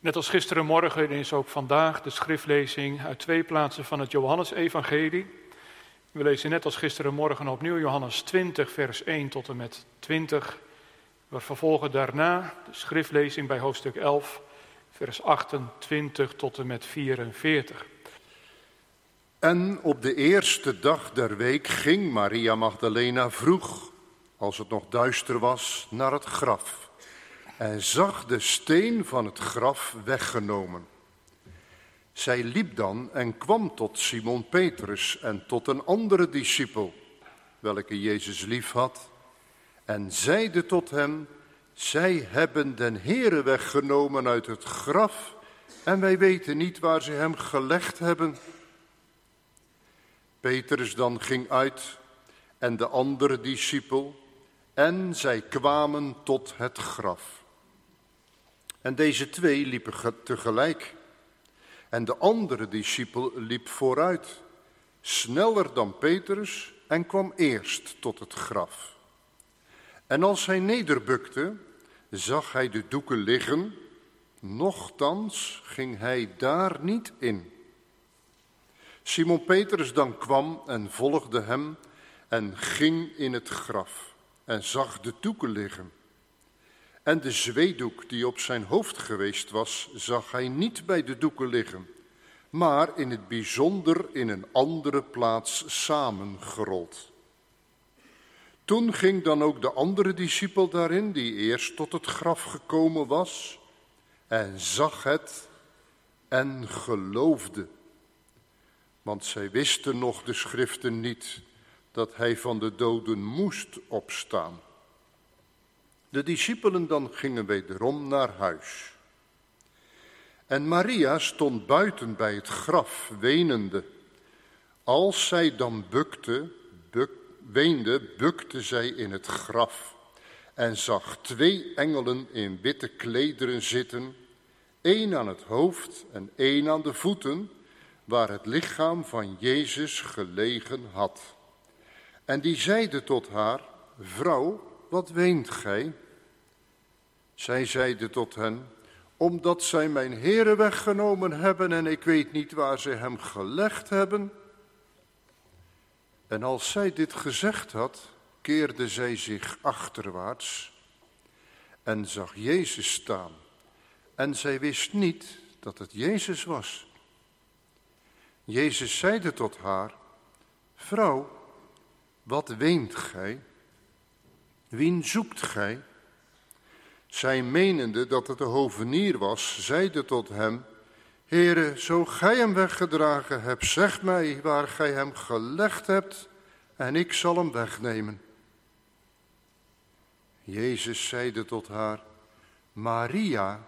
Net als gisterenmorgen is ook vandaag de schriftlezing uit 2 plaatsen van het Johannesevangelie. We lezen net als gisterenmorgen opnieuw Johannes 20, vers 1 tot en met 20. We vervolgen daarna de schriftlezing bij hoofdstuk 11, vers 28 tot en met 44. En op de eerste dag der week ging Maria Magdalena vroeg, als het nog duister was, naar het graf. En zag de steen van het graf weggenomen. Zij liep dan en kwam tot Simon Petrus en tot een andere discipel, welke Jezus lief had, en zeide tot hem: zij hebben den Heere weggenomen uit het graf, en wij weten niet waar ze hem gelegd hebben. Petrus dan ging uit en de andere discipel, en zij kwamen tot het graf. En deze 2 liepen tegelijk. En de andere discipel liep vooruit, sneller dan Petrus, en kwam eerst tot het graf. En als hij nederbukte, zag hij de doeken liggen, nochtans ging hij daar niet in. Simon Petrus dan kwam en volgde hem en ging in het graf en zag de doeken liggen. En de zweedoek die op zijn hoofd geweest was, zag hij niet bij de doeken liggen, maar in het bijzonder in een andere plaats samengerold. Toen ging dan ook de andere discipel daarin, die eerst tot het graf gekomen was, en zag het en geloofde. Want zij wisten nog de schriften niet, dat hij van de doden moest opstaan. De discipelen dan gingen wederom naar huis. En Maria stond buiten bij het graf, wenende. Als zij dan weende, bukte zij in het graf en zag 2 engelen in witte klederen zitten, 1 aan het hoofd en 1 aan de voeten, waar het lichaam van Jezus gelegen had. En die zeiden tot haar: vrouw, wat weent gij? Zij zeide tot hen: omdat zij mijn Heere weggenomen hebben en ik weet niet waar zij hem gelegd hebben. En als zij dit gezegd had, keerde zij zich achterwaarts en zag Jezus staan. En zij wist niet dat het Jezus was. Jezus zeide tot haar: vrouw, wat weent gij? Wien zoekt gij? Zij menende dat het de hovenier was, zeide tot hem: Heere, zo gij hem weggedragen hebt, zeg mij waar gij hem gelegd hebt, en ik zal hem wegnemen. Jezus zeide tot haar: Maria.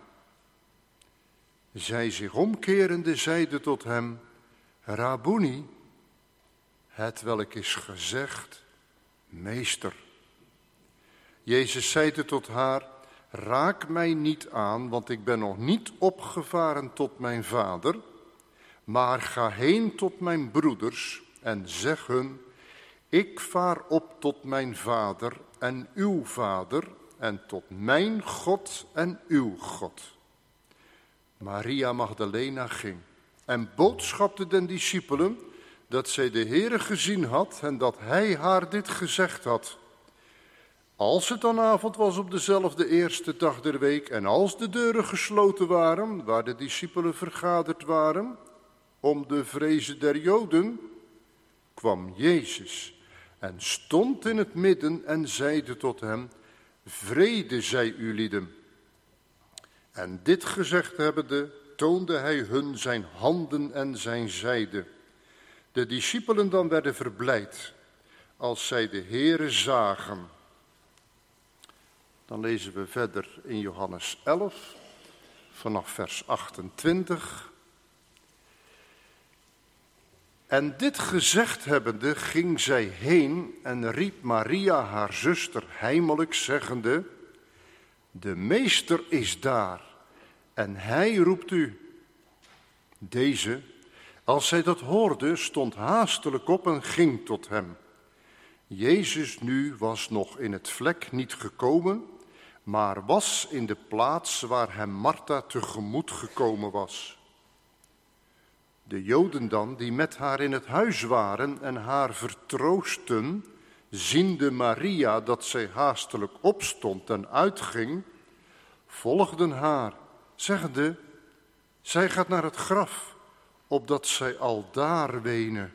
Zij zich omkerende zeide tot hem: Rabboni, het welk is gezegd, meester. Jezus zeide tot haar: raak mij niet aan, want ik ben nog niet opgevaren tot mijn vader, maar ga heen tot mijn broeders en zeg hun: ik vaar op tot mijn vader en uw vader en tot mijn God en uw God. Maria Magdalena ging en boodschapte den discipelen dat zij de Heere gezien had en dat hij haar dit gezegd had. Als het dan avond was op dezelfde eerste dag der week en als de deuren gesloten waren, waar de discipelen vergaderd waren, om de vrezen der Joden, kwam Jezus en stond in het midden en zeide tot hen: vrede zij u lieden. En dit gezegd hebbende, toonde hij hun zijn handen en zijn zijde. De discipelen dan werden verblijd, als zij de Heere zagen. Dan lezen we verder in Johannes 11, vanaf vers 28. En dit gezegd hebbende ging zij heen en riep Maria haar zuster heimelijk zeggende: de meester is daar en hij roept u. Deze, als zij dat hoorde, stond haastelijk op en ging tot hem. Jezus nu was nog in het vlek niet gekomen, maar was in de plaats waar hem Martha tegemoet gekomen was. De Joden dan, die met haar in het huis waren en haar vertroosten, ziende Maria dat zij haastelijk opstond en uitging, volgden haar, zeggende, zij gaat naar het graf, opdat zij aldaar wene.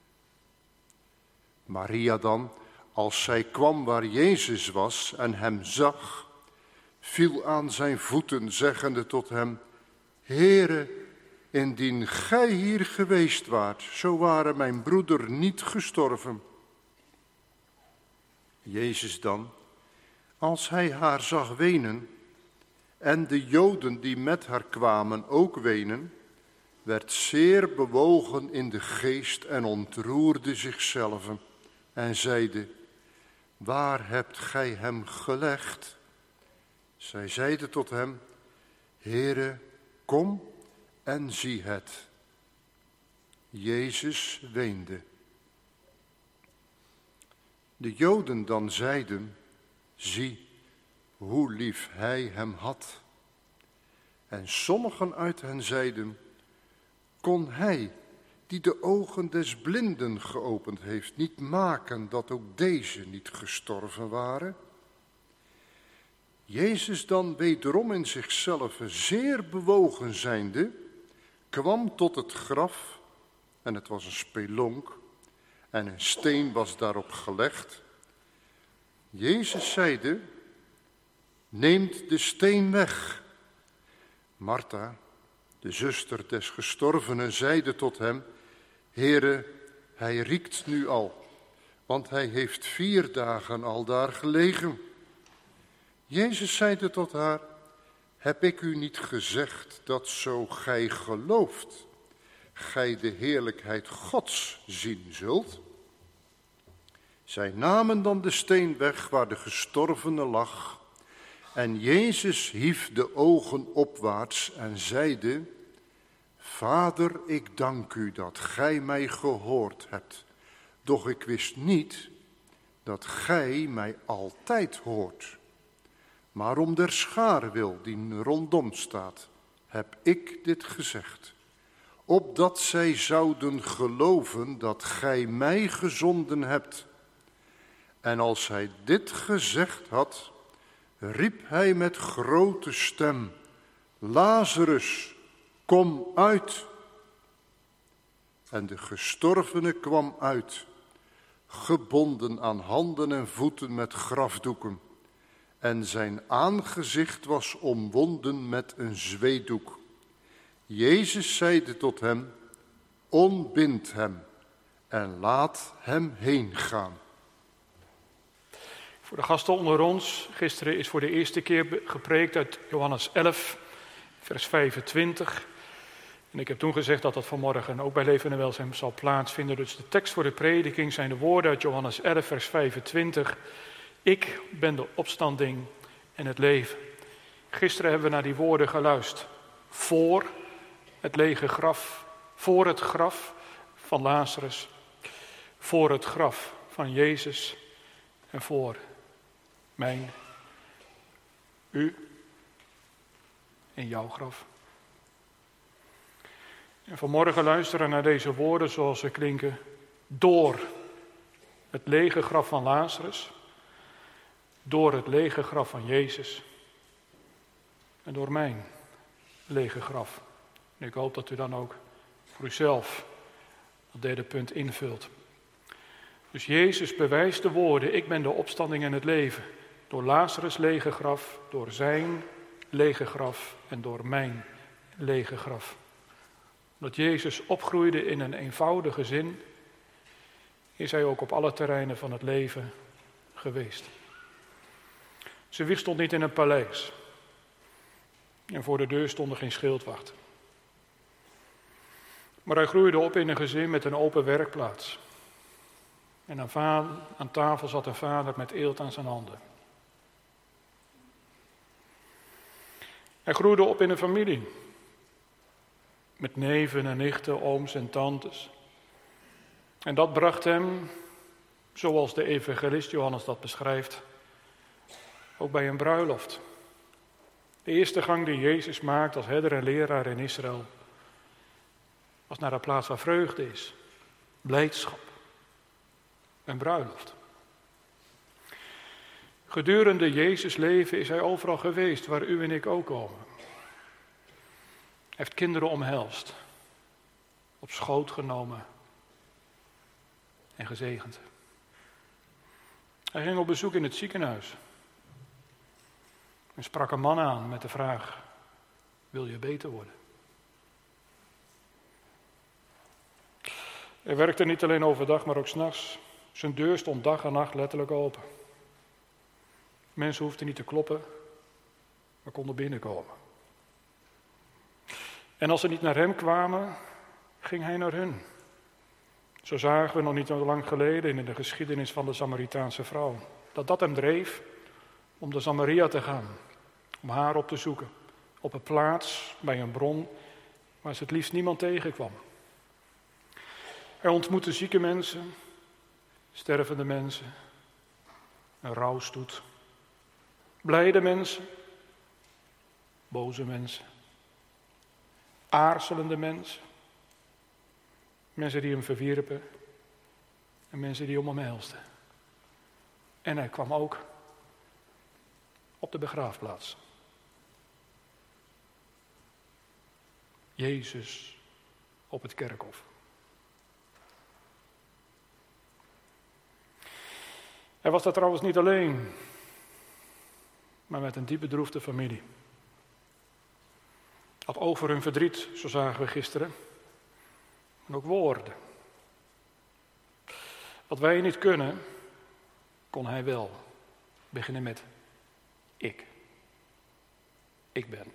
Maria dan, als zij kwam waar Jezus was en hem zag, viel aan zijn voeten, zeggende tot hem, Heere, indien gij hier geweest waart, zo ware mijn broeder niet gestorven. Jezus dan, als hij haar zag wenen, en de Joden die met haar kwamen ook wenen, werd zeer bewogen in de geest en ontroerde zichzelf en zeide, waar hebt gij hem gelegd? Zij zeide tot hem, Heere, kom en zie het. Jezus weende. De Joden dan zeiden, zie hoe lief hij hem had. En sommigen uit hen zeiden, kon hij, die de ogen des blinden geopend heeft, niet maken dat ook deze niet gestorven waren? Jezus dan wederom in zichzelf zeer bewogen zijnde, kwam tot het graf, en het was een spelonk, en een steen was daarop gelegd. Jezus zeide, neemt de steen weg. Martha, de zuster des gestorvenen, zeide tot hem, Heere, hij riekt nu al, want hij heeft 4 dagen al daar gelegen. Jezus zeide tot haar, heb ik u niet gezegd dat zo gij gelooft, gij de heerlijkheid Gods zien zult? Zij namen dan de steen weg waar de gestorvene lag, en Jezus hief de ogen opwaarts en zeide, Vader, ik dank u dat gij mij gehoord hebt, doch ik wist niet dat gij mij altijd hoort. Maar om der schare wil die rondom staat, heb ik dit gezegd, opdat zij zouden geloven dat gij mij gezonden hebt. En als hij dit gezegd had, riep hij met grote stem, Lazarus, kom uit. En de gestorvene kwam uit, gebonden aan handen en voeten met grafdoeken. En zijn aangezicht was omwonden met een zweetdoek. Jezus zeide tot hem, ontbind hem en laat hem heen gaan. Voor de gasten onder ons, gisteren is voor de eerste keer gepreekt uit Johannes 11, vers 25. En ik heb toen gezegd dat dat vanmorgen ook bij Leven en Welzijn zal plaatsvinden. Dus de tekst voor de prediking zijn de woorden uit Johannes 11, vers 25. Ik ben de opstanding en het leven. Gisteren hebben we naar die woorden geluisterd. Voor het lege graf, voor het graf van Lazarus, voor het graf van Jezus en voor mijn, u en jouw graf. En vanmorgen luisteren naar deze woorden zoals ze klinken. Door het lege graf van Lazarus, door het lege graf van Jezus en door mijn lege graf. En ik hoop dat u dan ook voor uzelf dat derde punt invult. Dus Jezus bewijst de woorden, ik ben de opstanding en het leven. Door Lazarus' lege graf, door zijn lege graf en door mijn lege graf. Omdat Jezus opgroeide in een eenvoudig gezin, is hij ook op alle terreinen van het leven geweest. Zijn wieg stond niet in een paleis. En voor de deur stonden geen schildwachten. Maar hij groeide op in een gezin met een open werkplaats. En aan tafel zat een vader met eelt aan zijn handen. Hij groeide op in een familie. Met neven en nichten, ooms en tantes. En dat bracht hem, zoals de evangelist Johannes dat beschrijft, Ook bij een bruiloft. De eerste gang die Jezus maakt als herder en leraar in Israël was naar een plaats waar vreugde is, blijdschap, een bruiloft. Gedurende Jezus' leven is hij overal geweest waar u en ik ook komen. Hij heeft kinderen omhelst, op schoot genomen en gezegend. Hij ging op bezoek in het ziekenhuis en sprak een man aan met de vraag: wil je beter worden? Hij werkte niet alleen overdag, maar ook 's nachts. Zijn deur stond dag en nacht letterlijk open. Mensen hoefden niet te kloppen, maar konden binnenkomen. En als ze niet naar hem kwamen, ging hij naar hun. Zo zagen we nog niet zo lang geleden in de geschiedenis van de Samaritaanse vrouw. Dat hem dreef om naar Samaria te gaan. Om haar op te zoeken. Op een plaats, bij een bron, waar ze het liefst niemand tegenkwam. Hij ontmoette zieke mensen, stervende mensen, een rouwstoet. Blijde mensen, boze mensen, aarzelende mensen, mensen die hem verwierpen en mensen die om hem helsten. En hij kwam ook op de begraafplaats. Jezus op het kerkhof. Hij was daar trouwens niet alleen, maar met een diep bedroefde familie. Had over hun verdriet, zo zagen we gisteren, en ook woorden. Wat wij niet kunnen, kon hij wel. Beginnen met ik. Ik ben.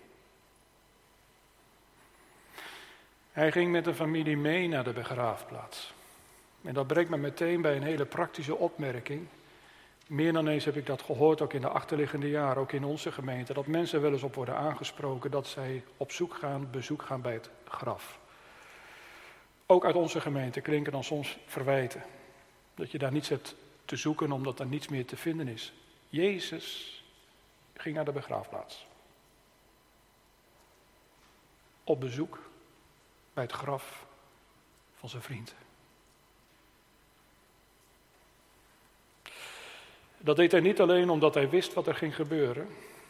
Hij ging met de familie mee naar de begraafplaats. En dat brengt me meteen bij een hele praktische opmerking. Meer dan eens heb ik dat gehoord, ook in de achterliggende jaren, ook in onze gemeente, dat mensen wel eens op worden aangesproken dat zij op bezoek gaan bij het graf. Ook uit onze gemeente klinken dan soms verwijten. Dat je daar niets hebt te zoeken omdat er niets meer te vinden is. Jezus ging naar de begraafplaats. Op bezoek bij het graf van zijn vriend. Dat deed hij niet alleen omdat hij wist wat er ging gebeuren.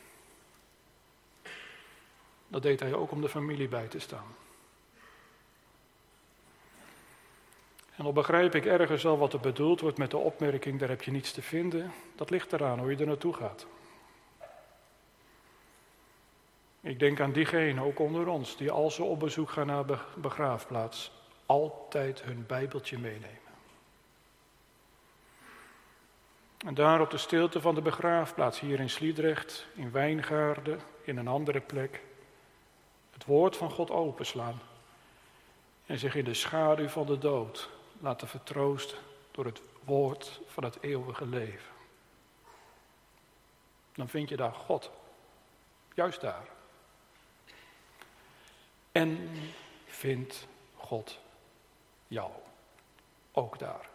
Dat deed hij ook om de familie bij te staan. En al begrijp ik ergens al wat er bedoeld wordt met de opmerking, daar heb je niets te vinden. Dat ligt eraan hoe je er naartoe gaat. Ik denk aan diegenen, ook onder ons, die als ze op bezoek gaan naar de begraafplaats, altijd hun Bijbeltje meenemen. En daar op de stilte van de begraafplaats, hier in Sliedrecht, in Wijngaarden, in een andere plek, het woord van God openslaan en zich in de schaduw van de dood laten vertroosten door het woord van het eeuwige leven. Dan vind je daar God, juist daar. En vindt God jou, ook daar.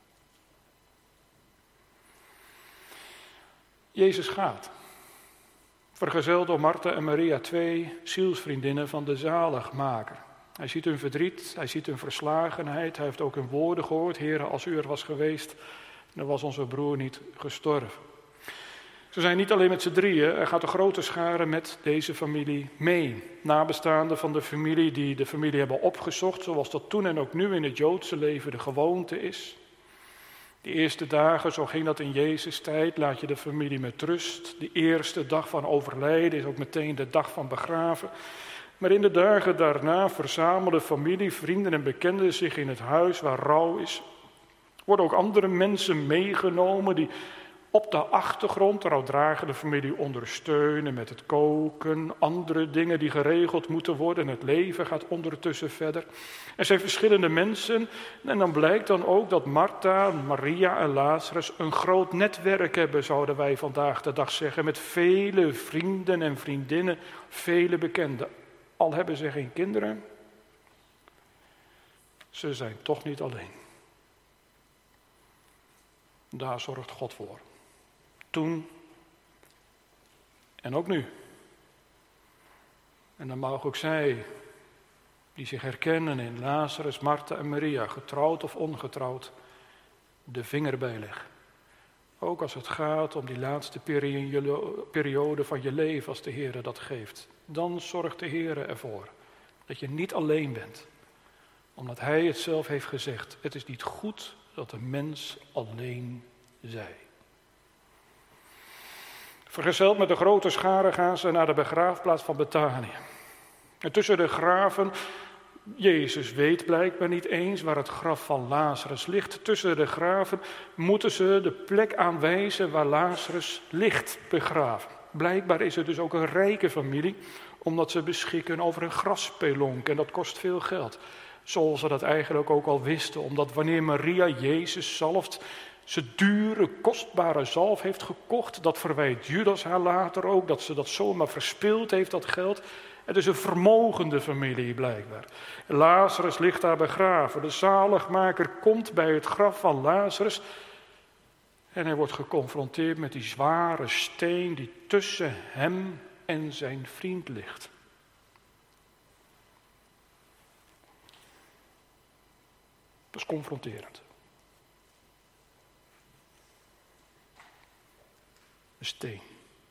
Jezus gaat, vergezeld door Martha en Maria, 2 zielsvriendinnen van de zaligmaker. Hij ziet hun verdriet, hij ziet hun verslagenheid, hij heeft ook hun woorden gehoord. Heere, als u er was geweest, dan was onze broer niet gestorven. Ze zijn niet alleen met z'n drieën, er gaat een grote schare met deze familie mee. Nabestaanden van de familie die de familie hebben opgezocht, zoals dat toen en ook nu in het Joodse leven de gewoonte is. De eerste dagen, zo ging dat in Jezus' tijd, laat je de familie met rust. De eerste dag van overlijden is ook meteen de dag van begraven. Maar in de dagen daarna verzamelen familie, vrienden en bekenden zich in het huis waar rouw is. Worden ook andere mensen meegenomen die op de achtergrond de rouwdragende familie ondersteunen met het koken, andere dingen die geregeld moeten worden. En het leven gaat ondertussen verder. Er zijn verschillende mensen en dan blijkt dan ook dat Martha, Maria en Lazarus een groot netwerk hebben, zouden wij vandaag de dag zeggen, met vele vrienden en vriendinnen, vele bekenden. Al hebben ze geen kinderen, ze zijn toch niet alleen. Daar zorgt God voor. Toen En ook nu. En dan mag ook zij, die zich herkennen in Lazarus, Martha en Maria, getrouwd of ongetrouwd, de vinger bijleggen. Ook als het gaat om die laatste periode van je leven als de Heer dat geeft. Dan zorgt de Heer ervoor dat je niet alleen bent. Omdat Hij het zelf heeft gezegd. Het is niet goed dat de mens alleen zij. Vergezeld met de grote schare gaan ze naar de begraafplaats van Betanië. En tussen de graven, Jezus weet blijkbaar niet eens waar het graf van Lazarus ligt. Tussen de graven moeten ze de plek aanwijzen waar Lazarus ligt begraven. Blijkbaar is het dus ook een rijke familie, omdat ze beschikken over een grasspelonk en dat kost veel geld. Zoals ze dat eigenlijk ook al wisten, omdat wanneer Maria Jezus zalft, ze dure, kostbare zalf heeft gekocht. Dat verwijt Judas haar later ook, dat ze dat zomaar verspild heeft, dat geld. Het is een vermogende familie blijkbaar. Lazarus ligt daar begraven. De zaligmaker komt bij het graf van Lazarus en hij wordt geconfronteerd met die zware steen die tussen hem en zijn vriend ligt. Dat is confronterend. Een steen.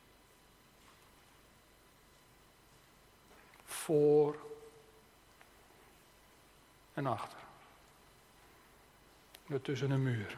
Voor en achter. Tussen een muur.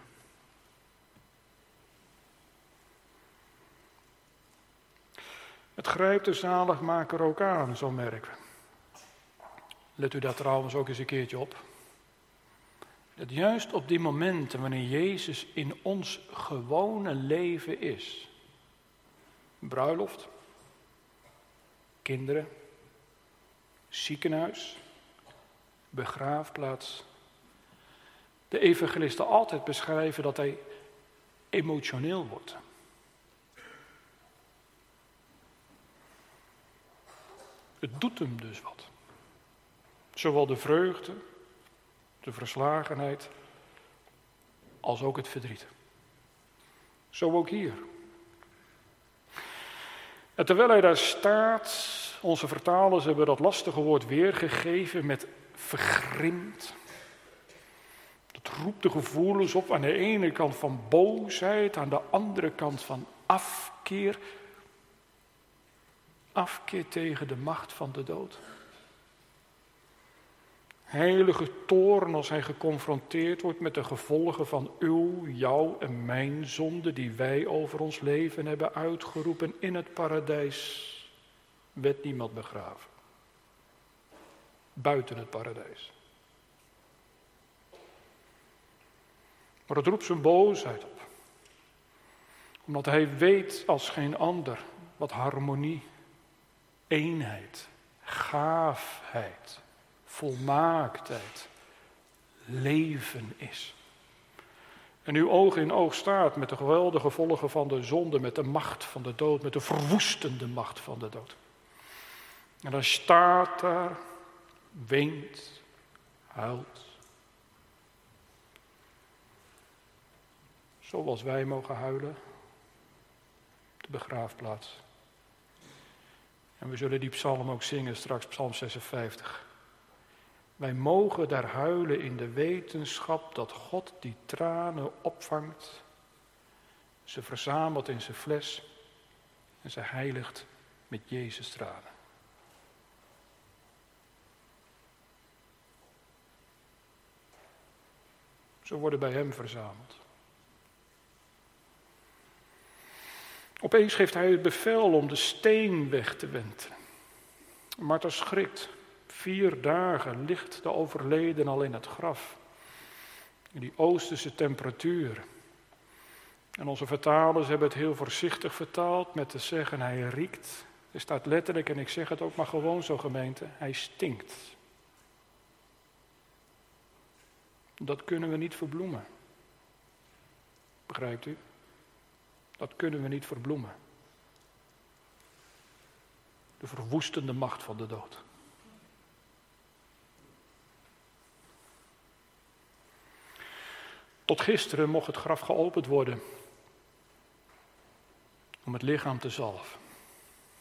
Het grijpt de zaligmaker ook aan, zo merken we. Let u daar trouwens ook eens een keertje op. Dat juist op die momenten wanneer Jezus in ons gewone leven is. Bruiloft, kinderen, ziekenhuis, begraafplaats. De evangelisten altijd beschrijven dat hij emotioneel wordt. Het doet hem dus wat. Zowel de vreugde, de verslagenheid, als ook het verdriet. Zo ook hier. En terwijl hij daar staat, onze vertalers hebben dat lastige woord weergegeven met vergrimd. Dat roept de gevoelens op aan de ene kant van boosheid, aan de andere kant van afkeer. Afkeer tegen de macht van de dood. Heilige toorn als hij geconfronteerd wordt met de gevolgen van uw, jouw en mijn zonde die wij over ons leven hebben uitgeroepen in het paradijs. Werd niemand begraven. Buiten het paradijs. Maar het roept zijn boosheid op. Omdat hij weet als geen ander wat harmonie, eenheid, gaafheid, volmaaktheid, leven is. En uw oog in oog staat met de geweldige gevolgen van de zonde, met de macht van de dood, met de verwoestende macht van de dood. En dan staat daar, weent, huilt. Zoals wij mogen huilen op de begraafplaats. En we zullen die psalm ook zingen straks, psalm 56. Wij mogen daar huilen in de wetenschap dat God die tranen opvangt, ze verzamelt in zijn fles en ze heiligt met Jezus tranen. Ze worden bij hem verzameld. Opeens geeft hij het bevel om de steen weg te wentelen. Martha schrikt. 4 dagen ligt de overleden al in het graf. In die oosterse temperatuur. En onze vertalers hebben het heel voorzichtig vertaald met te zeggen hij riekt. Er staat letterlijk, en ik zeg het ook maar gewoon zo gemeente, hij stinkt. Dat kunnen we niet verbloemen. Begrijpt u? Dat kunnen we niet verbloemen. De verwoestende macht van de dood. Tot gisteren mocht het graf geopend worden om het lichaam te zalven.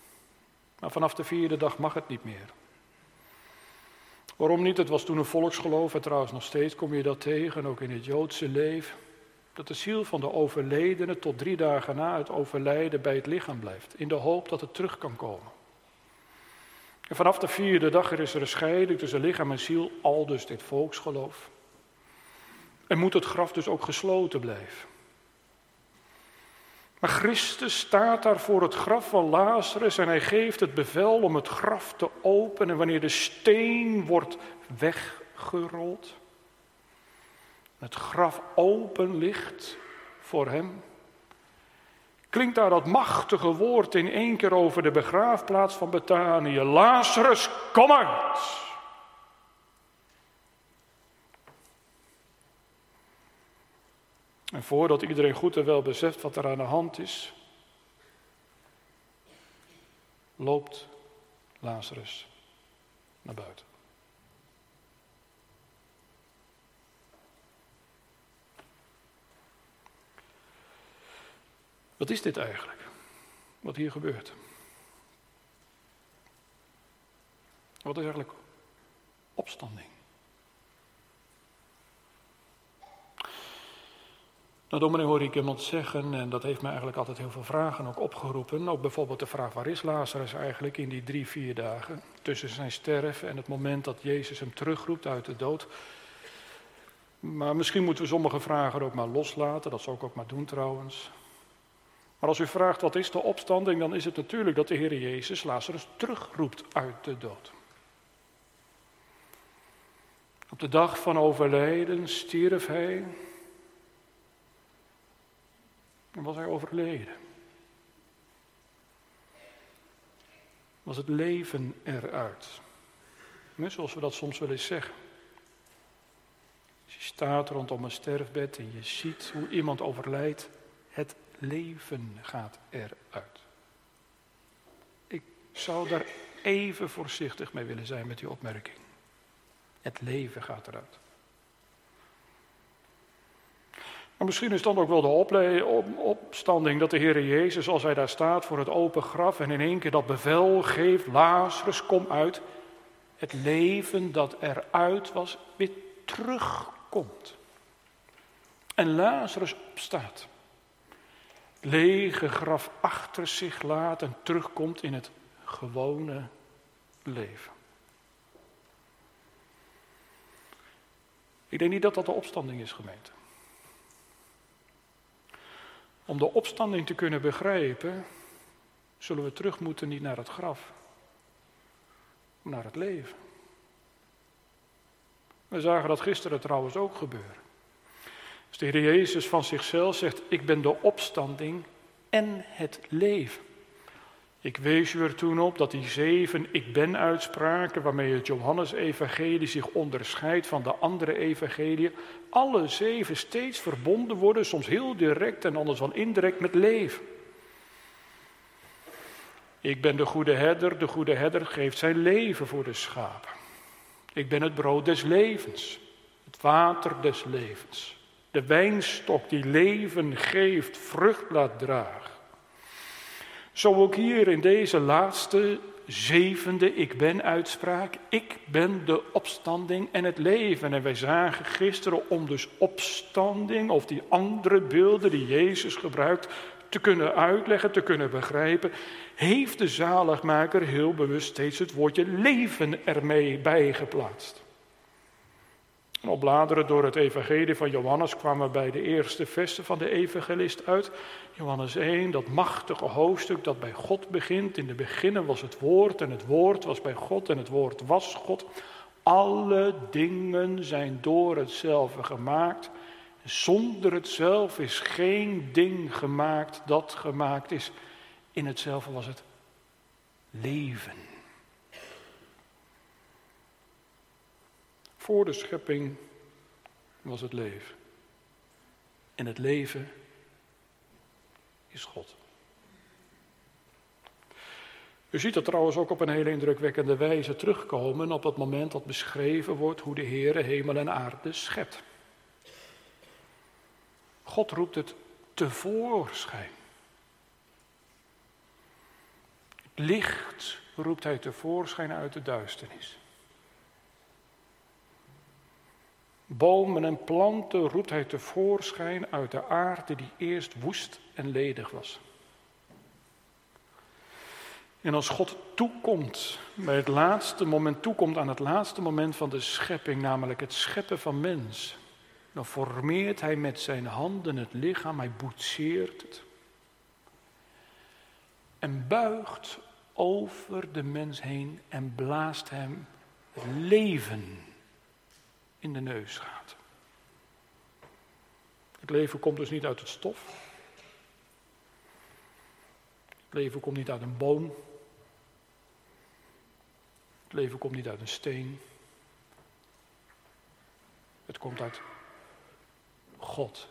Maar vanaf de 4e dag mag het niet meer. Waarom niet? Het was toen een volksgeloof, en trouwens nog steeds kom je dat tegen, ook in het Joodse leven, dat de ziel van de overledene tot 3 dagen na het overlijden bij het lichaam blijft, in de hoop dat het terug kan komen. En vanaf de 4e dag is er een scheiding tussen lichaam en ziel, aldus dit volksgeloof. En moet het graf dus ook gesloten blijven. Maar Christus staat daar voor het graf van Lazarus en hij geeft het bevel om het graf te openen. En wanneer de steen wordt weggerold, het graf open ligt voor hem, klinkt daar dat machtige woord in 1 keer over de begraafplaats van Betanië. Lazarus, kom uit! En voordat iedereen goed en wel beseft wat er aan de hand is, loopt Lazarus naar buiten. Wat is dit eigenlijk? Wat hier gebeurt? Wat is eigenlijk opstanding? Nou, dominee hoor ik iemand zeggen, en dat heeft mij eigenlijk altijd heel veel vragen ook opgeroepen. Ook bijvoorbeeld de vraag, waar is Lazarus eigenlijk in die 3-4 dagen tussen zijn sterven en het moment dat Jezus hem terugroept uit de dood? Maar misschien moeten we sommige vragen ook maar loslaten, dat zou ik ook maar doen trouwens. Maar als u vraagt, wat is de opstanding, dan is het natuurlijk dat de Heer Jezus Lazarus terugroept uit de dood. Op de dag van overlijden stierf hij en was hij overleden. Was het leven eruit. Zoals we dat soms wel eens zeggen. Als je staat rondom een sterfbed en je ziet hoe iemand overlijdt, het leven gaat eruit. Ik zou daar even voorzichtig mee willen zijn met die opmerking. Het leven gaat eruit. Maar misschien is dan ook wel de opstanding dat de Heer Jezus, als hij daar staat voor het open graf en in 1 keer dat bevel geeft, Lazarus, kom uit, het leven dat eruit was, weer terugkomt. En Lazarus opstaat. Het lege graf achter zich laat en terugkomt in het gewone leven. Ik denk niet dat dat de opstanding is, gemeente. Om de opstanding te kunnen begrijpen, zullen we terug moeten niet naar het graf, maar naar het leven. We zagen dat gisteren trouwens ook gebeuren. Als de Heer Jezus van zichzelf zegt, ik ben de opstanding en het leven. Ik wees u er toen op dat die 7 ik ben uitspraken, waarmee het Johannes-evangelie zich onderscheidt van de andere evangeliën, alle 7 steeds verbonden worden, soms heel direct en anders wel indirect met leven. Ik ben de goede herder geeft zijn leven voor de schapen. Ik ben het brood des levens, het water des levens, de wijnstok die leven geeft, vrucht laat dragen. Zo ook hier in deze laatste 7e ik ben uitspraak. Ik ben de opstanding en het leven. En wij zagen gisteren om dus opstanding of die andere beelden die Jezus gebruikt te kunnen uitleggen, te kunnen begrijpen, heeft de zaligmaker heel bewust steeds het woordje leven ermee bijgeplaatst. Opbladeren door het evangelie van Johannes kwamen we bij de eerste versen van de evangelist uit. Johannes 1, dat machtige hoofdstuk dat bij God begint. In de beginnen was het woord en het woord was bij God en het woord was God. Alle dingen zijn door hetzelfde gemaakt. Zonder hetzelfde is geen ding gemaakt dat gemaakt is. In hetzelfde was het leven. Voor de schepping was het leven. En het leven is God. U ziet dat trouwens ook op een hele indrukwekkende wijze terugkomen op het moment dat beschreven wordt hoe de Heere hemel en aarde schept. God roept het tevoorschijn. Het licht roept hij tevoorschijn uit de duisternis. Bomen en planten roept hij tevoorschijn uit de aarde die eerst woest en ledig was. En als God toekomt aan het laatste moment van de schepping, namelijk het scheppen van mens, dan formeert hij met zijn handen het lichaam, hij boetseert het. En buigt over de mens heen en blaast hem het leven in de neusgaten. Het leven komt dus niet uit het stof. Het leven komt niet uit een boom. Het leven komt niet uit een steen. Het komt uit God.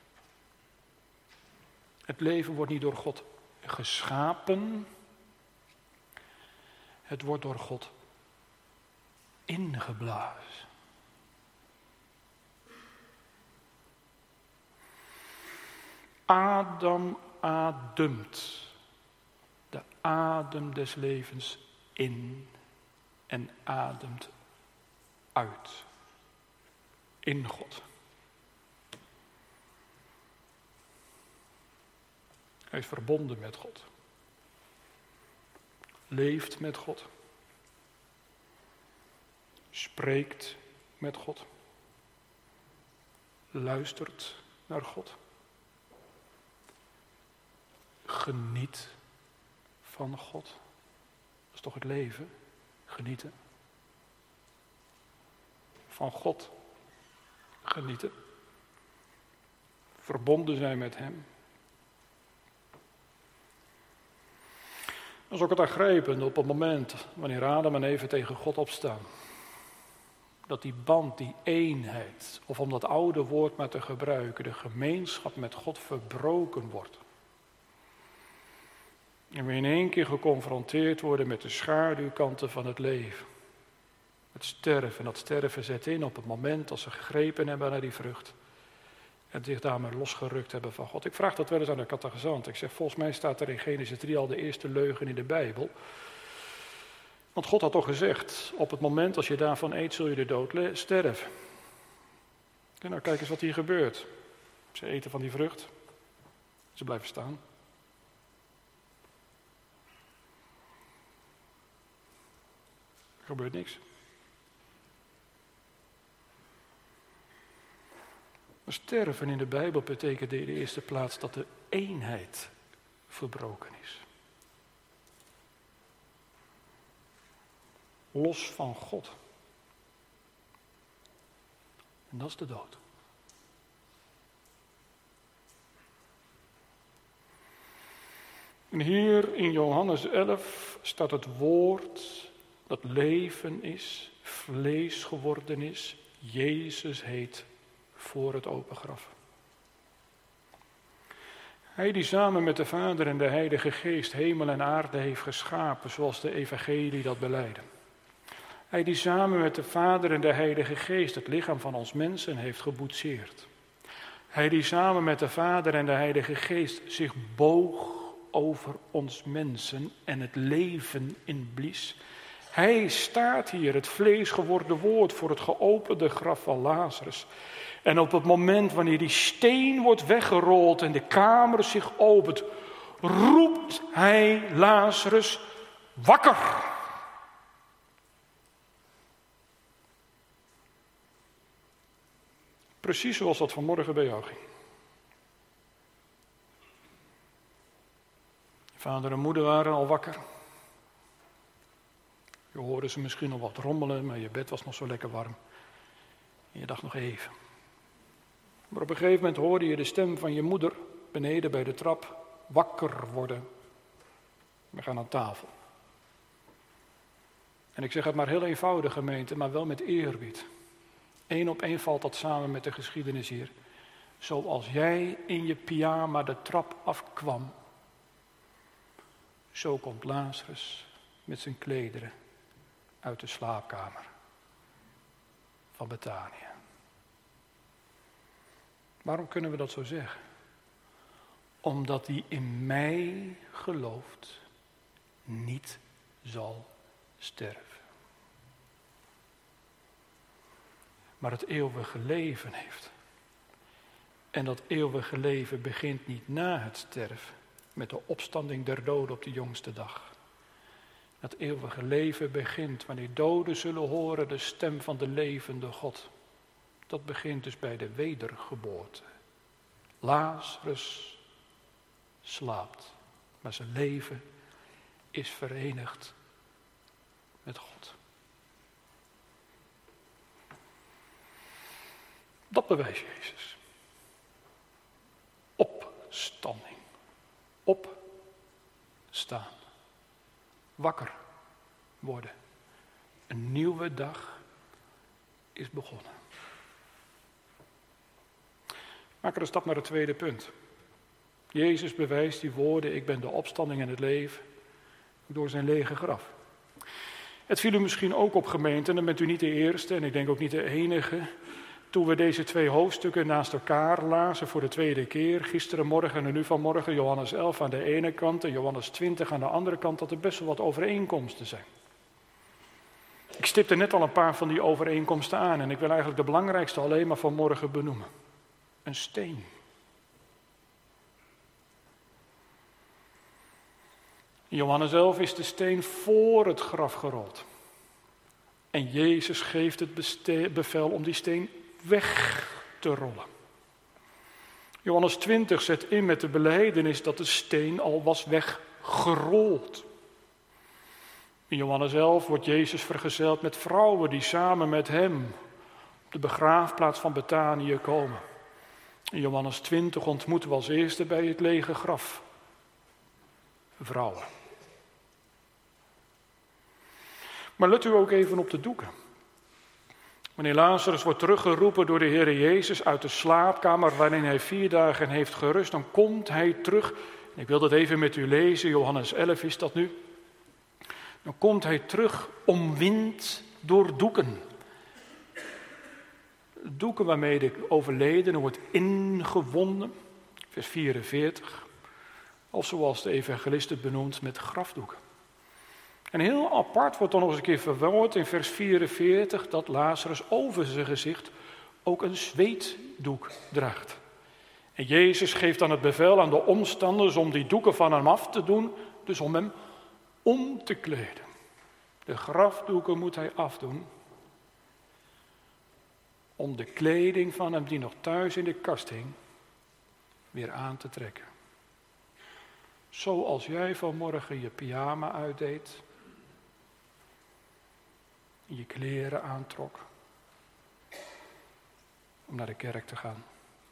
Het leven wordt niet door God geschapen. Het wordt door God ingeblazen. Adam ademt de adem des levens in en ademt uit in God. Hij is verbonden met God. Leeft met God. Spreekt met God. Luistert naar God. Geniet van God. Dat is toch het leven? Genieten. Van God. Genieten. Verbonden zijn met Hem. Dat is ook het aangrijpend op het moment wanneer Adam en Eva tegen God opstaan. Dat die band, die eenheid, of om dat oude woord maar te gebruiken, de gemeenschap met God verbroken wordt. En we in één keer geconfronteerd worden met de schaduwkanten van het leven. Het sterven. En dat sterven zet in op het moment als ze gegrepen hebben naar die vrucht. En zich daarmee losgerukt hebben van God. Ik vraag dat wel eens aan de catechizant. Ik zeg, volgens mij staat er in Genesis 3 al de eerste leugen in de Bijbel. Want God had toch gezegd, op het moment als je daarvan eet, zul je de dood sterven. En nou, kijk eens wat hier gebeurt. Ze eten van die vrucht. Ze blijven staan. Er gebeurt niks. Maar sterven in de Bijbel betekent in de eerste plaats dat de eenheid verbroken is. Los van God. En dat is de dood. En hier in Johannes 11 staat het woord dat leven is, vlees geworden is. Jezus heet voor het open graf. Hij die samen met de Vader en de Heilige Geest hemel en aarde heeft geschapen, zoals de evangelie dat belijden. Hij die samen met de Vader en de Heilige Geest het lichaam van ons mensen heeft geboetseerd. Hij die samen met de Vader en de Heilige Geest zich boog over ons mensen en het leven inblies. Hij staat hier, het vlees geworden woord, voor het geopende graf van Lazarus. En op het moment wanneer die steen wordt weggerold en de kamer zich opent, roept hij Lazarus wakker. Precies zoals dat vanmorgen bij jou ging. Vader en moeder waren al wakker. Je hoorde ze misschien nog wat rommelen, maar je bed was nog zo lekker warm. En je dacht nog even. Maar op een gegeven moment hoorde je de stem van je moeder beneden bij de trap wakker worden. We gaan aan tafel. En ik zeg het maar heel eenvoudig, gemeente, maar wel met eerbied. 1 op 1 valt dat samen met de geschiedenis hier. Zoals jij in je pyjama de trap afkwam, zo komt Lazarus met zijn klederen uit de slaapkamer van Betanië. Waarom kunnen we dat zo zeggen? Omdat hij in mij gelooft, niet zal sterven. Maar het eeuwige leven heeft. En dat eeuwige leven begint niet na het sterven, met de opstanding der doden op de jongste dag. Het eeuwige leven begint wanneer doden zullen horen de stem van de levende God. Dat begint dus bij de wedergeboorte. Lazarus slaapt, maar zijn leven is verenigd met God. Dat bewijst Jezus. Opstanding. Opstaan. Wakker worden. Een nieuwe dag is begonnen. Maak er een stap naar het tweede punt. Jezus bewijst die woorden, ik ben de opstanding en het leven, door zijn lege graf. Het viel u misschien ook op, gemeente, en dan bent u niet de eerste en ik denk ook niet de enige. Toen we deze twee hoofdstukken naast elkaar lazen voor de tweede keer, gisterenmorgen en nu vanmorgen, Johannes 11 aan de ene kant en Johannes 20 aan de andere kant, dat er best wel wat overeenkomsten zijn. Ik stipte net al een paar van die overeenkomsten aan en ik wil eigenlijk de belangrijkste alleen maar vanmorgen benoemen. Een steen. In Johannes 11 is de steen voor het graf gerold. En Jezus geeft het bevel om die steen weg te rollen. Johannes 20 zet in met de belijdenis dat de steen al was weggerold. In Johannes 11 wordt Jezus vergezeld met vrouwen die samen met hem op de begraafplaats van Betanië komen. In Johannes 20 ontmoeten we als eerste bij het lege graf vrouwen. Maar let u ook even op de doeken. Wanneer Lazarus wordt teruggeroepen door de Heer Jezus uit de slaapkamer waarin hij 4 dagen heeft gerust, dan komt hij terug. Ik wil dat even met u lezen, Johannes 11 is dat nu. Dan komt hij terug omwind door doeken. Doeken waarmee de overledene wordt ingewonden, vers 44. Of zoals de evangelist het benoemt met grafdoeken. En heel apart wordt dan nog eens een keer verwoord in vers 44 dat Lazarus over zijn gezicht ook een zweetdoek draagt. En Jezus geeft dan het bevel aan de omstanders om die doeken van hem af te doen, dus om hem om te kleden. De grafdoeken moet hij afdoen, om de kleding van hem die nog thuis in de kast hing, weer aan te trekken. Zoals jij vanmorgen je pyjama uitdeed, je kleren aantrok, om naar de kerk te gaan.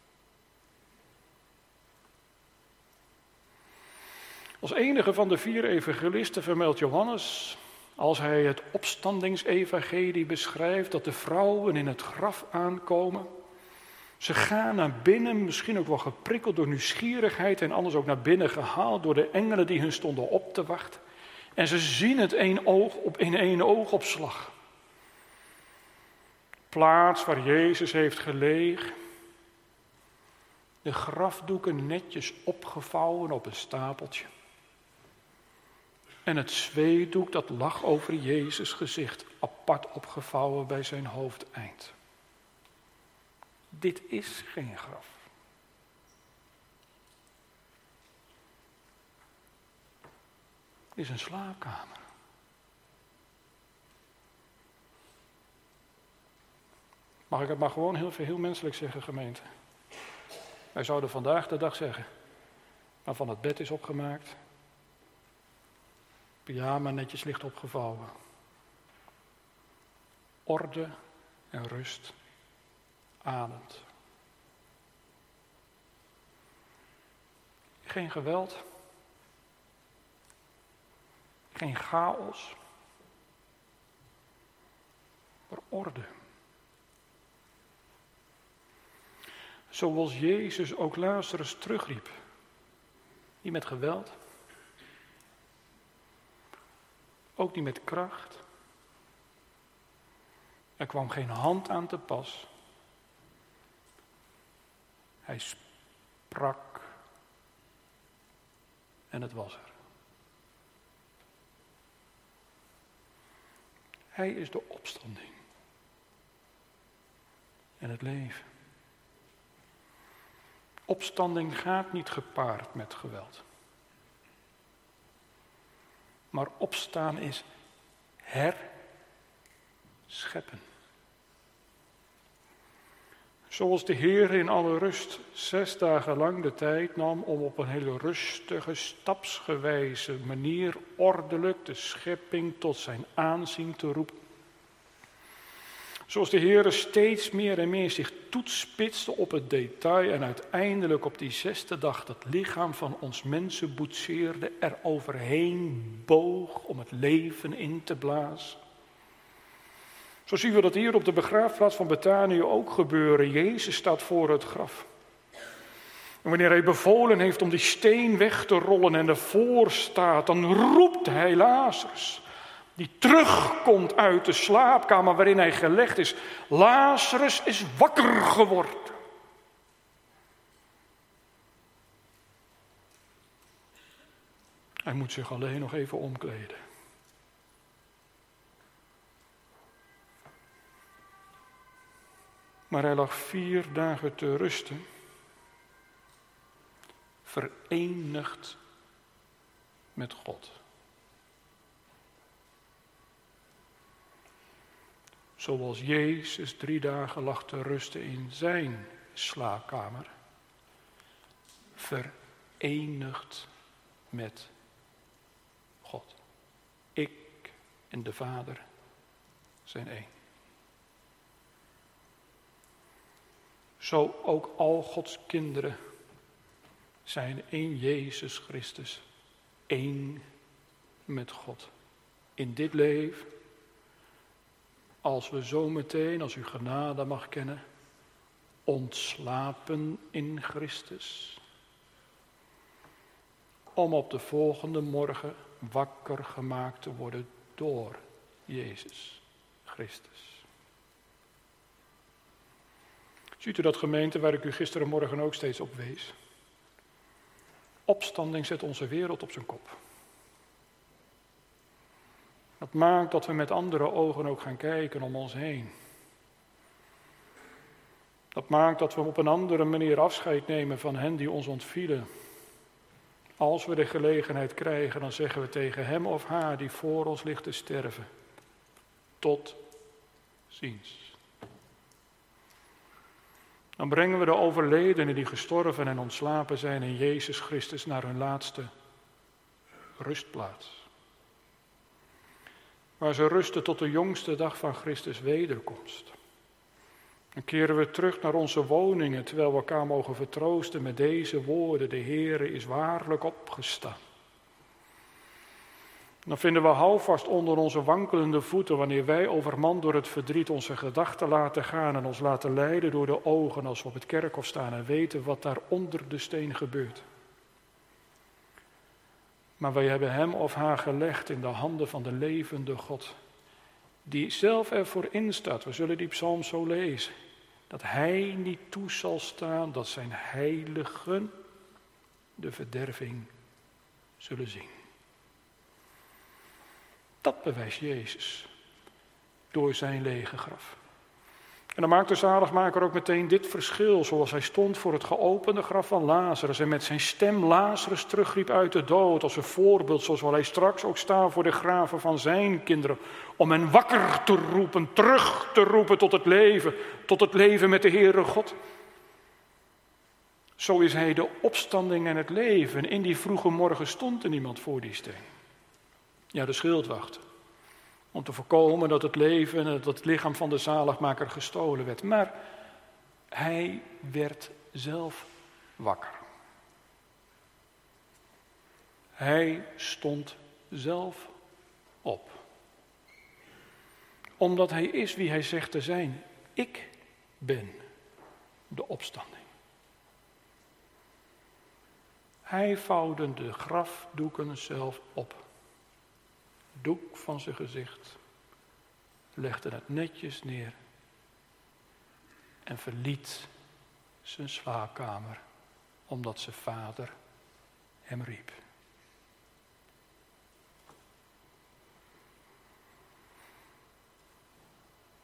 Als enige van de 4 evangelisten vermeldt Johannes, als hij het opstandingsevangelie beschrijft, dat de vrouwen in het graf aankomen. Ze gaan naar binnen, misschien ook wel geprikkeld door nieuwsgierigheid en anders ook naar binnen gehaald door de engelen die hun stonden op te wachten. En ze zien het in één oogopslag. Plaats waar Jezus heeft gelegen. De grafdoeken netjes opgevouwen op een stapeltje. En het zweetdoek dat lag over Jezus' gezicht, apart opgevouwen bij zijn hoofdeind. Dit is geen graf. Dit is een slaapkamer. Mag ik het maar gewoon heel menselijk zeggen, gemeente? Wij zouden vandaag de dag zeggen, waarvan het bed is opgemaakt, pyjama netjes ligt opgevouwen, orde en rust ademt. Geen geweld, geen chaos, maar orde. Zoals Jezus ook Lazarus terugriep. Niet met geweld. Ook niet met kracht. Er kwam geen hand aan te pas. Hij sprak. En het was er. Hij is de opstanding en het leven. Opstanding gaat niet gepaard met geweld. Maar opstaan is herscheppen. Zoals de Heer in alle rust 6 dagen lang de tijd nam om op een hele rustige, stapsgewijze manier ordelijk de schepping tot zijn aanzien te roepen. Zoals de Heer steeds meer en meer zich toetspitste op het detail en uiteindelijk op die 6e dag het lichaam van ons mensen boetseerde, er overheen boog om het leven in te blazen. Zo zien we dat hier op de begraafplaats van Betanië ook gebeuren. Jezus staat voor het graf. En wanneer hij bevolen heeft om die steen weg te rollen en ervoor staat, dan roept hij Lazarus, die terugkomt uit de slaapkamer waarin hij gelegd is. Lazarus is wakker geworden. Hij moet zich alleen nog even omkleden. Maar hij lag 4 dagen te rusten, verenigd met God. Zoals Jezus 3 dagen lag te rusten in zijn slaapkamer, verenigd met God. Ik en de Vader zijn één. Zo ook al Gods kinderen zijn in Jezus Christus één met God. In dit leven, als we zometeen, als u genade mag kennen, ontslapen in Christus. Om op de volgende morgen wakker gemaakt te worden door Jezus Christus. Ziet u dat, gemeente, waar ik u gisterenmorgen ook steeds op wees? Opstanding zet onze wereld op zijn kop. Dat maakt dat we met andere ogen ook gaan kijken om ons heen. Dat maakt dat we op een andere manier afscheid nemen van hen die ons ontvielen. Als we de gelegenheid krijgen, dan zeggen we tegen hem of haar die voor ons ligt te sterven: tot ziens. Dan brengen we de overledenen die gestorven en ontslapen zijn in Jezus Christus naar hun laatste rustplaats. Waar ze rusten tot de jongste dag van Christus wederkomst. Dan keren we terug naar onze woningen, terwijl we elkaar mogen vertroosten met deze woorden: de Heere is waarlijk opgestaan. Dan vinden we houvast onder onze wankelende voeten wanneer wij overmand door het verdriet onze gedachten laten gaan en ons laten leiden door de ogen als we op het kerkhof staan en weten wat daar onder de steen gebeurt. Maar wij hebben hem of haar gelegd in de handen van de levende God, die zelf ervoor instaat. We zullen die psalm zo lezen. Dat hij niet toe zal staan dat zijn heiligen de verderving zullen zien. Dat bewijst Jezus door zijn lege graf. En dan maakt de zaligmaker ook meteen dit verschil, zoals hij stond voor het geopende graf van Lazarus en met zijn stem Lazarus terugriep uit de dood, als een voorbeeld, zoals zal hij straks ook staan voor de graven van zijn kinderen, om hen wakker te roepen, terug te roepen tot het leven met de Heere God. Zo is hij de opstanding en het leven. In die vroege morgen stond er niemand voor die steen. Ja, de schildwacht. Om te voorkomen dat het leven en het lichaam van de zaligmaker gestolen werd. Maar hij werd zelf wakker. Hij stond zelf op. Omdat hij is wie hij zegt te zijn. Ik ben de opstanding. Hij vouwde de grafdoeken zelf op. Doek van zijn gezicht, legde het netjes neer en verliet zijn slaapkamer, omdat zijn vader hem riep.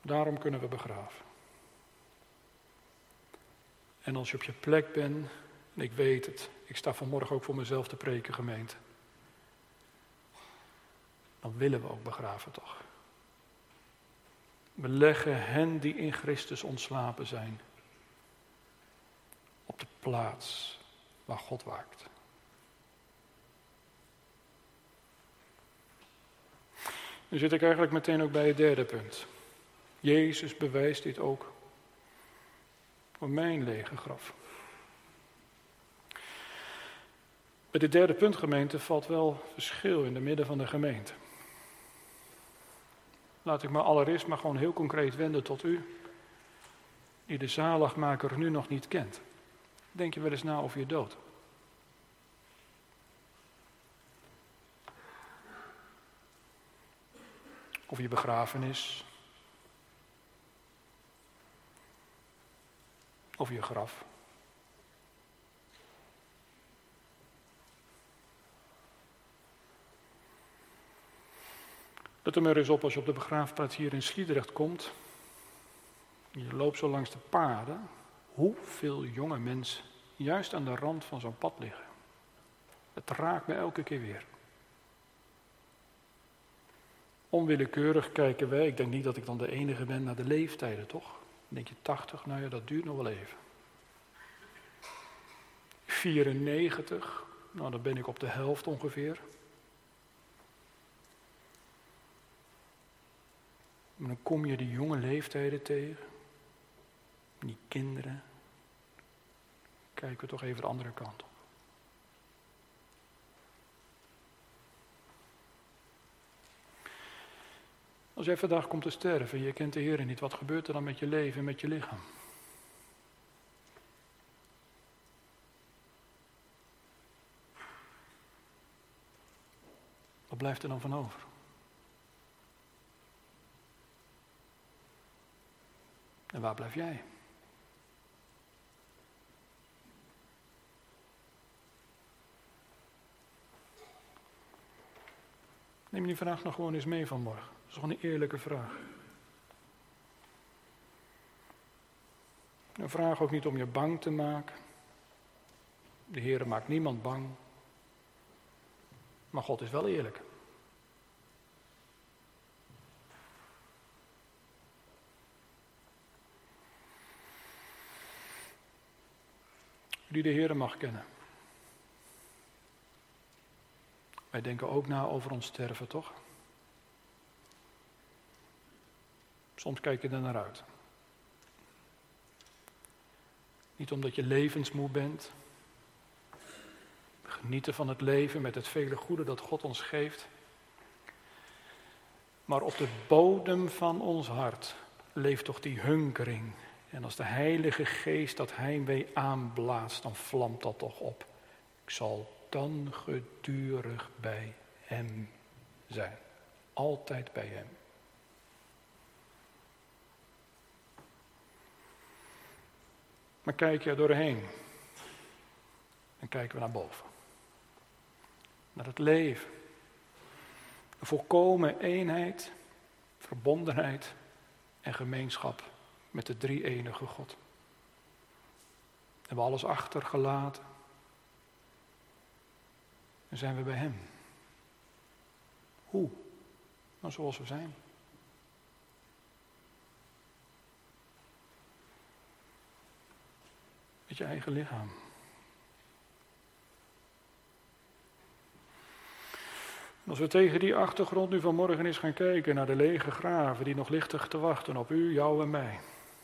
Daarom kunnen we begraven. En als je op je plek bent, en ik weet het, ik sta vanmorgen ook voor mezelf te preken, gemeente. Dan willen we ook begraven, toch? We leggen hen die in Christus ontslapen zijn op de plaats waar God waakt. Nu zit ik eigenlijk meteen ook bij het derde punt. Jezus bewijst dit ook voor mijn lege graf. Bij dit derde punt, gemeente, valt wel verschil in de midden van de gemeente. Laat ik me allereerst maar gewoon heel concreet wenden tot u, die de zaligmaker nu nog niet kent. Denk je wel eens na over je dood? Of je begrafenis? Of je graf? Let er maar eens op als je op de begraafplaats hier in Sliedrecht komt. Je loopt zo langs de paden. Hoeveel jonge mensen juist aan de rand van zo'n pad liggen. Het raakt me elke keer weer. Onwillekeurig kijken wij, ik denk niet dat ik dan de enige ben, naar de leeftijden, toch? Dan denk je 80, nou ja, dat duurt nog wel even. 94, nou dan ben ik op de helft ongeveer. Maar dan kom je die jonge leeftijden tegen. Die kinderen. Kijken we toch even de andere kant op. Als jij vandaag komt te sterven en je kent de Heer niet, wat gebeurt er dan met je leven en met je lichaam? Wat blijft er dan van over? En waar blijf jij? Neem die vraag nog gewoon eens mee vanmorgen. Dat is gewoon een eerlijke vraag. Een vraag ook niet om je bang te maken. De Heer maakt niemand bang. Maar God is wel eerlijk. Die de Heer mag kennen. Wij denken ook na over ons sterven, toch? Soms kijk je er naar uit. Niet omdat je levensmoe bent. Genieten van het leven met het vele goede dat God ons geeft. Maar op de bodem van ons hart leeft toch die hunkering. En als de Heilige Geest dat heimwee aanblaast, dan vlamt dat toch op. Ik zal dan gedurig bij Hem zijn. Altijd bij Hem. Maar kijk je er doorheen. Dan kijken we naar boven. Naar het leven. Een volkomen eenheid, verbondenheid en gemeenschap met de drie-enige God. We hebben alles achtergelaten. En zijn we bij Hem. Hoe? Nou, zoals we zijn. Met je eigen lichaam. En als we tegen die achtergrond nu vanmorgen eens gaan kijken naar de lege graven die nog lichtig te wachten op u, jou en mij.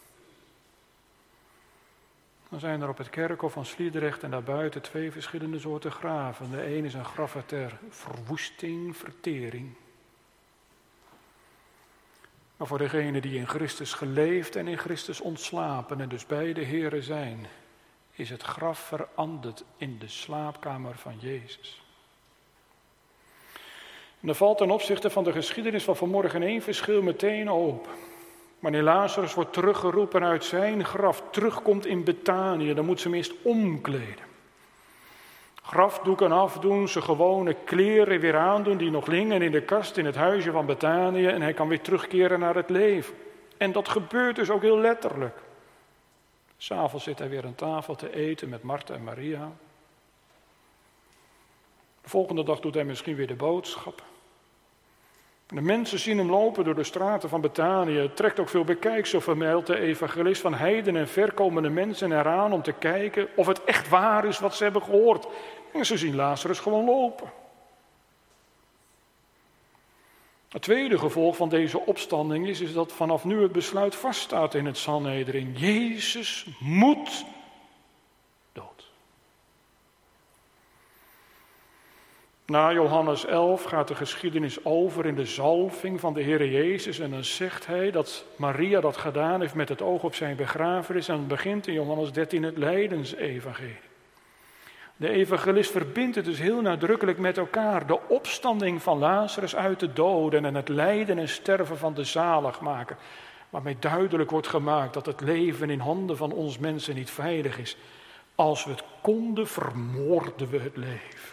Dan zijn er op het kerkhof van Sliedrecht en daarbuiten 2 verschillende soorten graven. De een is een graf ter verwoesting, vertering. Maar voor degenen die in Christus geleefd en in Christus ontslapen en dus bij de Here zijn, is het graf veranderd in de slaapkamer van Jezus. En er valt ten opzichte van de geschiedenis van vanmorgen 1 verschil meteen op. Wanneer Lazarus wordt teruggeroepen uit zijn graf, terugkomt in Betanië, dan moet ze hem eerst omkleden. Grafdoeken afdoen, zijn gewone kleren weer aandoen die nog lingen in de kast in het huisje van Betanië en hij kan weer terugkeren naar het leven. En dat gebeurt dus ook heel letterlijk. 'S Avonds zit hij weer aan tafel te eten met Martha en Maria. De volgende dag doet hij misschien weer de boodschap. De mensen zien hem lopen door de straten van Betanië. Het trekt ook veel bekijks, zo vermeldt de evangelist, van heiden en verkomende mensen eraan om te kijken of het echt waar is wat ze hebben gehoord. En ze zien Lazarus gewoon lopen. Het tweede gevolg van deze opstanding is dat vanaf nu het besluit vaststaat in het Sanhedrin. Jezus moet dood. Na Johannes 11 gaat de geschiedenis over in de zalving van de Heer Jezus. En dan zegt hij dat Maria dat gedaan heeft met het oog op zijn begrafenis. En dan begint in Johannes 13 het lijdensevangelie. De evangelist verbindt het dus heel nadrukkelijk met elkaar. De opstanding van Lazarus uit de doden en het lijden en sterven van de zaligmaker. Waarmee duidelijk wordt gemaakt dat het leven in handen van ons mensen niet veilig is. Als we het konden, vermoorden we het leven.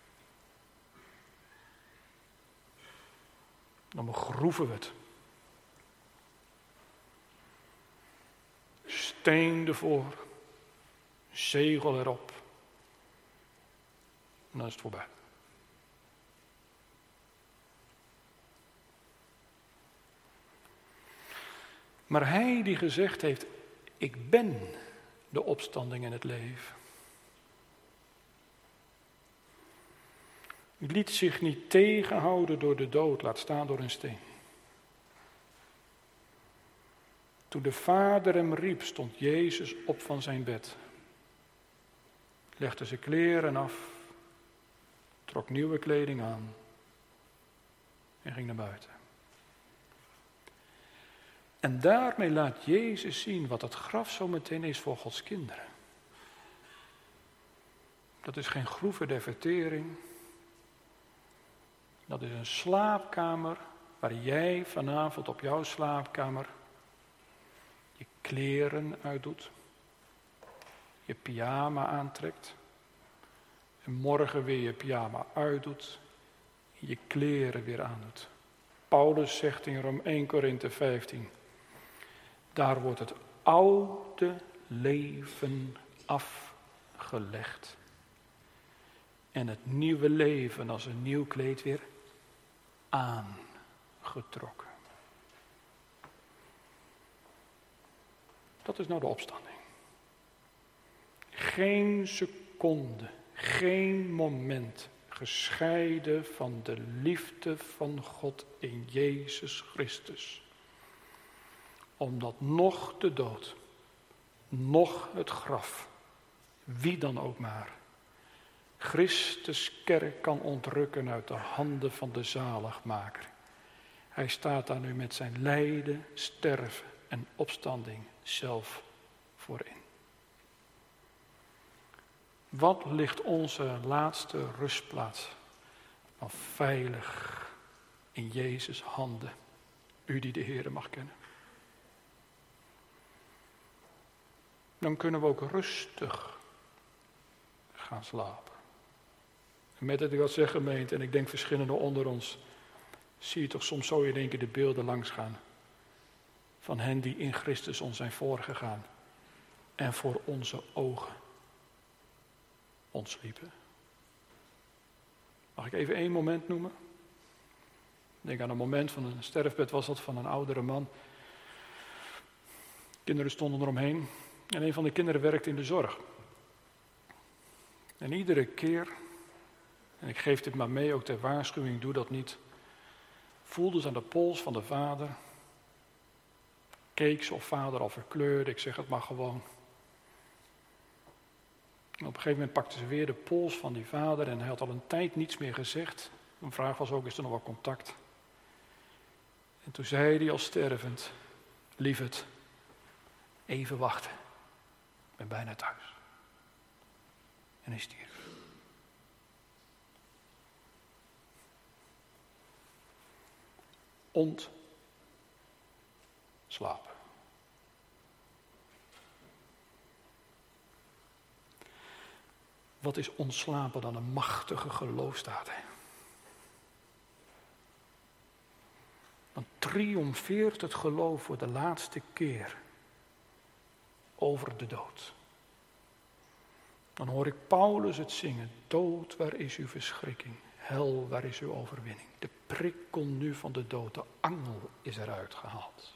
Dan begroeven we het. Steen ervoor, zegel erop. En dan is het voorbij. Maar hij die gezegd heeft, ik ben de opstanding en het leven. Hij liet zich niet tegenhouden door de dood, laat staan door een steen. Toen de Vader hem riep, stond Jezus op van zijn bed. Legde zijn kleren af, trok nieuwe kleding aan en ging naar buiten. En daarmee laat Jezus zien wat het graf zo meteen is voor Gods kinderen. Dat is geen groeve der vertering. Dat is een slaapkamer waar jij vanavond op jouw slaapkamer je kleren uitdoet, je pyjama aantrekt en morgen weer je pyjama uitdoet en je kleren weer aandoet. Paulus zegt in 1 Korinthe 15, daar wordt het oude leven afgelegd en het nieuwe leven als een nieuw kleed weer aangetrokken. Dat is nou de opstanding. Geen seconde, geen moment gescheiden van de liefde van God in Jezus Christus. Omdat nog de dood, nog het graf, wie dan ook maar, Christus kerk kan ontrukken uit de handen van de zaligmaker. Hij staat daar nu met zijn lijden, sterven en opstanding zelf voorin. Wat ligt onze laatste rustplaats dan veilig in Jezus' handen, u die de Heere mag kennen. Dan kunnen we ook rustig gaan slapen. En met dat ik dat zeg, gemeente, en ik denk verschillende onder ons, zie je toch soms zo in één keer de beelden langs gaan van hen die in Christus ons zijn voorgegaan en voor onze ogen ontsliepen. Mag ik even één moment noemen? Ik denk aan een moment van een sterfbed was dat van een oudere man. Kinderen stonden eromheen en een van de kinderen werkte in de zorg. En iedere keer, en ik geef dit maar mee, ook ter waarschuwing, doe dat niet, voelde ze aan de pols van de vader, keek ze of vader al verkleurde, ik zeg het maar gewoon. En op een gegeven moment pakte ze weer de pols van die vader en hij had al een tijd niets meer gezegd. Een vraag was ook, is er nog wel contact? En toen zei hij al stervend, lieverd, even wachten, ik ben bijna thuis. En hij stierf. Ontslapen. Wat is ontslapen dan een machtige geloofstaat? Hè? Want triomfeert het geloof voor de laatste keer over de dood. Dan hoor ik Paulus het zingen. Dood, waar is uw verschrikking? Hel, waar is uw overwinning? De prikkel nu van de dood, de angel is eruit gehaald.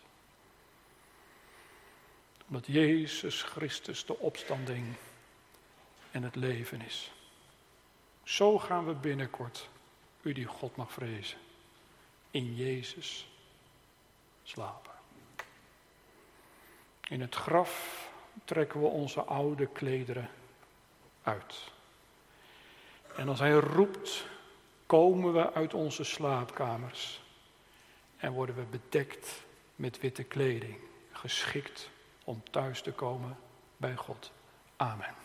Omdat Jezus Christus de opstanding en het leven is. Zo gaan we binnenkort, u die God mag vrezen, in Jezus slapen. In het graf trekken we onze oude klederen uit. En als hij roept, komen we uit onze slaapkamers en worden we bedekt met witte kleding, geschikt om thuis te komen bij God. Amen.